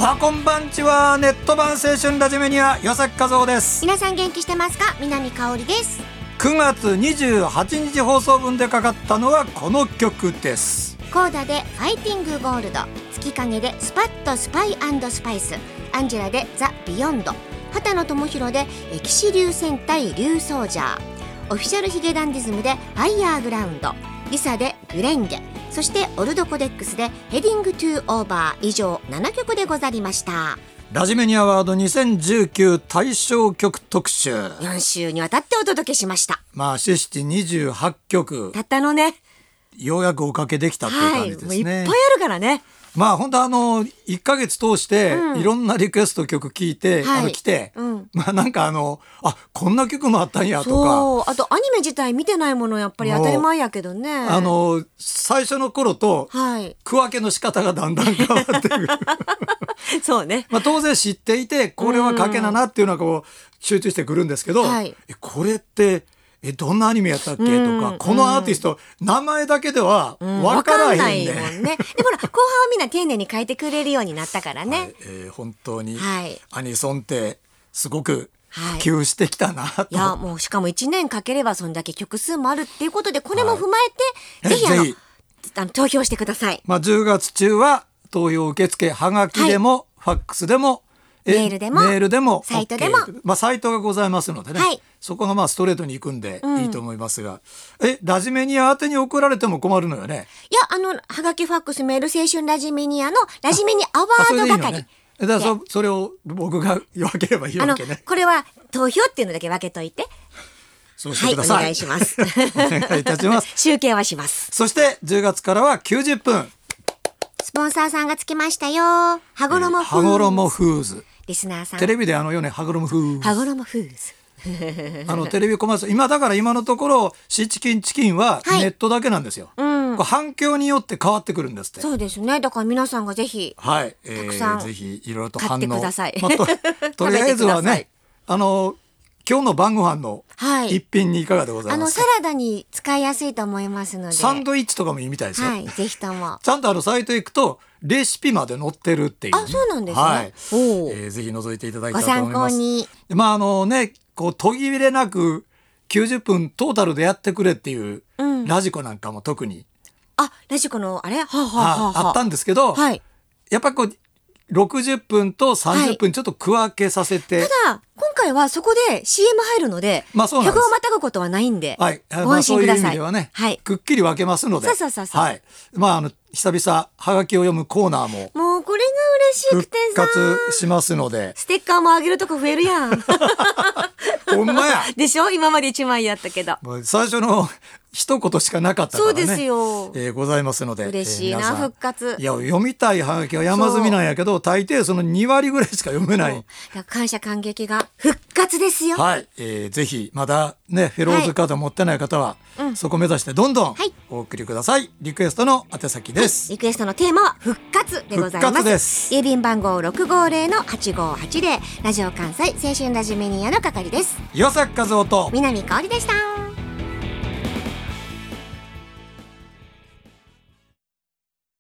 はこんばんちは。ネット版青春ラジメニア岩崎和夫です。 皆さん元気してますか？南香織です。 9月28日放送分でかかったのはこの曲です。 コーダでファイティングゴールド、月影でスパッとスパイ&スパイス、アンジェラでザ・ビヨンド、畑野智博で騎士流戦隊竜ソージャー、オフィシャルヒゲダンディズムでファイヤーグラウンド、リサでグレンゲ、そしてオルドコデックスでヘディングトゥーオーバー。以上7曲でござりました。 ラジメニアワード2019大賞曲特集、 4週にわたってお届けしました。 七七28曲たったのね、 ようやくおかけできたっていう感じですね、 もういっぱいあるからね。 本当1ヶ月通していろんなリクエスト曲聞いて、来て、なんかこんな曲もあったんやとか、 そう、あとアニメ自体見てないものやっぱり当たり前やけどね、 最初の頃と区分けの仕方がだんだん変わってくるそうね、 当然知っていてこれはかけだなっていうのはこう集中してくるんですけど、これってどんなアニメやったっけとか、このアーティスト名前だけでは分からへんね、 でほら後半はみんな丁寧に書いてくれるようになったからね、 本当にアニソンってすごく普及してきたなと、 いやもうしかも1年かければそんだけ曲数もあるっていうことで、これも踏まえて、ぜひ投票してください。 10月中は投票受付、はがきでも、ファックスでもメールでもサイトでも、 サイトがございますのでね、そこがストレートに行くんでいいと思いますが、ラジメニア宛てに送られても困るのよね。 いやはがきファックスメール青春ラジメニアのラジメニアワード係、 だからそれを僕が分ければいいわけね。 これは投票っていうのだけ分けといて、 そうしてください。 お願いしますお願いいたします集計はします。 そして10月からは90分スポンサーさんがつけましたよ。羽衣フーズ、リスナーさん、 テレビで羽衣フーズ、 羽衣フーズテレビコマーシャル、今のところシーチキンチキンはネットだけなんですよ、反響によって変わってくるんですって。 そうですね、だから皆さんがぜひ、たくさんぜひいろいろと反応買ってください、 とりあえずはね、今日の晩ご飯の一品にいかがでございますか。 サラダに使いやすいと思いますので、 サンドイッチとかもいいみたいですよ、 ぜひともちゃんとサイト行くとレシピまで載ってるっていう、 そうなんですね、 ぜひ覗いていただきたいと思います。 ご参考に。 こう途切れなく90分トータルでやってくれっていう、ラジコなんかも特にラジコのあったんですけど、やっぱりこう60分と30分ちょっと区分けさせて、 ただ今回はそこで CM 入るので、曲をまたぐことはないんで、ご安心ください。 そういう意味ではね、くっきり分けますので、久々はがきを読むコーナーももうこれが嬉しくてさ、 復活しますので、 ステッカーもあげるとこ増えるやんほんまやでしょ、今まで1枚やったけど最初の一言しかなかったからね。 そうですよ、 ございますので、 嬉しいな、復活。 いや読みたいはがきは山積みなんやけど、大抵その2割ぐらいしか読めない。 感謝感激が復活ですよ。 ぜひまだねフェローズカード持ってない方は、そこ目指してどんどんお送りください。リクエストの宛先です、 リクエストのテーマは復活でございます。 復活です。 郵便番号650-8580、ラジオ関西青春ラジメニアの係です。 岩崎和夫と南香織でした。